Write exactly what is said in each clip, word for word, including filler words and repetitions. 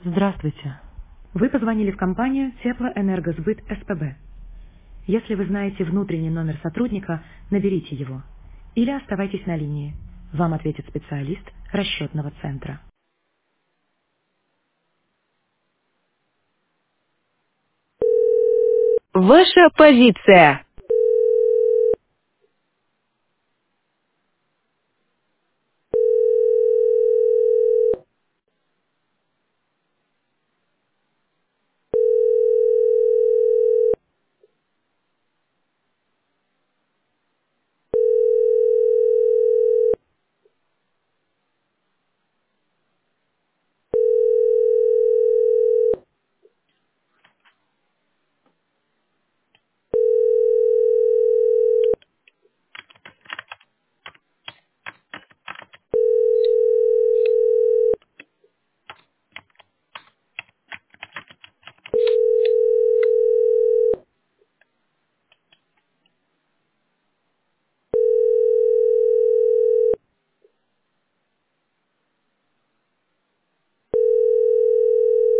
Здравствуйте. Вы позвонили в компанию Теплоэнергосбыт СПБ. Если вы знаете внутренний номер сотрудника, наберите его. Или оставайтесь на линии. Вам ответит специалист расчетного центра. Ваша позиция.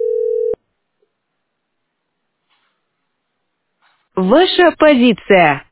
Ваша позиция.